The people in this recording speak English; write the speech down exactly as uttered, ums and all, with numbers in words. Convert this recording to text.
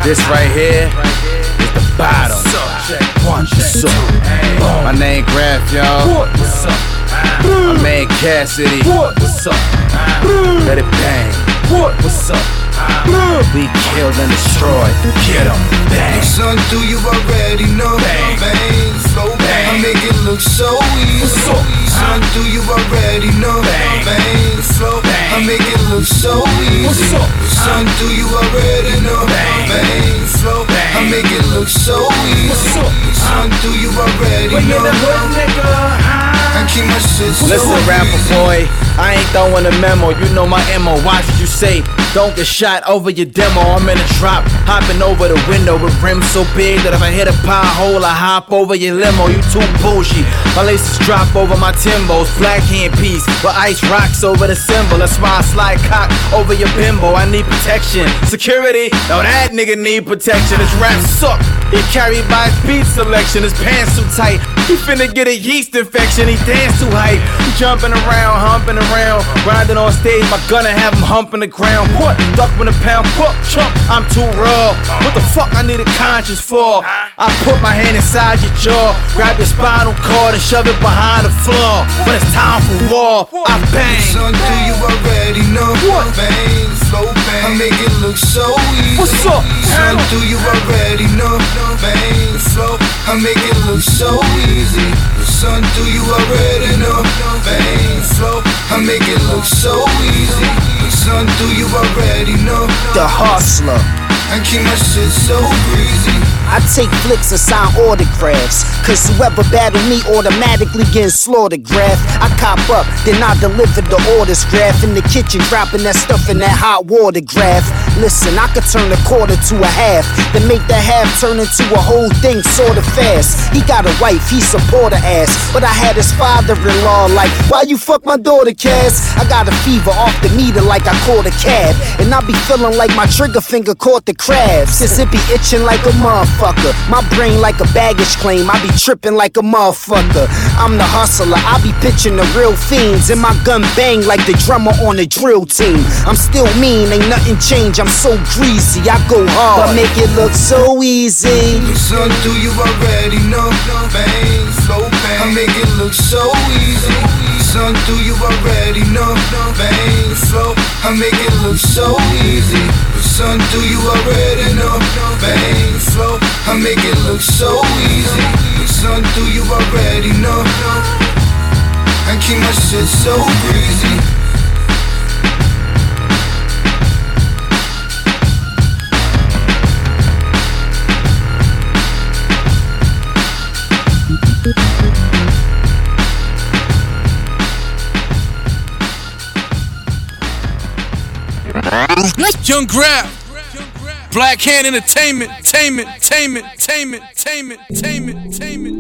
This right here is the bottom. One, two, my name Graf, y'all. My man Cassidy. Let it bang. What's up? We killed and destroyed. Get 'em. Bang. Son, do you already know? Bang. Bang. Slow bang. I make it look so easy. Son, do you already know? Bang. Bang. Slow bang. I make it look so easy. Son, do you already know? Bang. Bang. Slow bang. I make it look so easy. Son, do you already know? I keep my shit so Listen, easy. rapper boy, I ain't throwing a memo. You know my M O. Watch what you say. Don't get shot over your demo. I'm in a drop, hopping over the window with rims so big that if I hit a pothole, I hop over your limo. You too bullshit. My laces drop over my Timbos. Black hand piece, but ice rocks over the symbol. That's why I slide cock over your bimbo. I need protection, security. Now that nigga need protection. His rap suck. He carried by his beat selection. His pants too tight. He finna get a yeast infection. He dance too hype. He jumping around, humping around, grinding on stage. My gunna have him humping the ground. What? Duck with a pound, fuck, chump. I'm too raw. What the fuck I need a conscience for? I put my hand inside your jaw, grab your spinal cord and shove it behind the floor. When it's time for war, I bang. Son, do you already know? Bang, slow bang. I make it look so easy. What's up? Son, do you already know? Bang, slow. I make it look so easy. Son, do you already know? Bang, slow. I make it look so easy. Son, do you already know? The hustler. I keep my shit so breezy. I take flicks and sign autographs, cause whoever battle me automatically gets slaughtered, Graf. I cop up, then I deliver the orders, Graf. In the kitchen, dropping that stuff in that hot water, Graf. Listen, I could turn a quarter to a half, then make that half turn into a whole thing sorta fast. He got a wife, he support her ass, but I had his father-in-law like, why you fuck my daughter, Cass? I got a fever off the meter like I caught a cab, and I be feeling like my trigger finger caught the crabs. Since it be itching like a motherfucker, my brain like a baggage claim, I be tripping like a motherfucker. I'm the hustler, I be pitching the real fiends, and my gun bang like the drummer on the drill team. I'm still mean, ain't nothing changed, I'm so greasy, I go hard, but make it look so easy. Son, do you already know? Bang, slow bang. I make it look so easy. Son, do you already know? Bang, slow. I make it look so easy. Son, do you already know? Bang, slow. I make it look so easy. Son, do you already know? I keep my shit so breezy. Young Graf, Black Hand Entertainment, Tainment, Tainment, Tainment, Tainment, Tainment, Tainment, Tainment.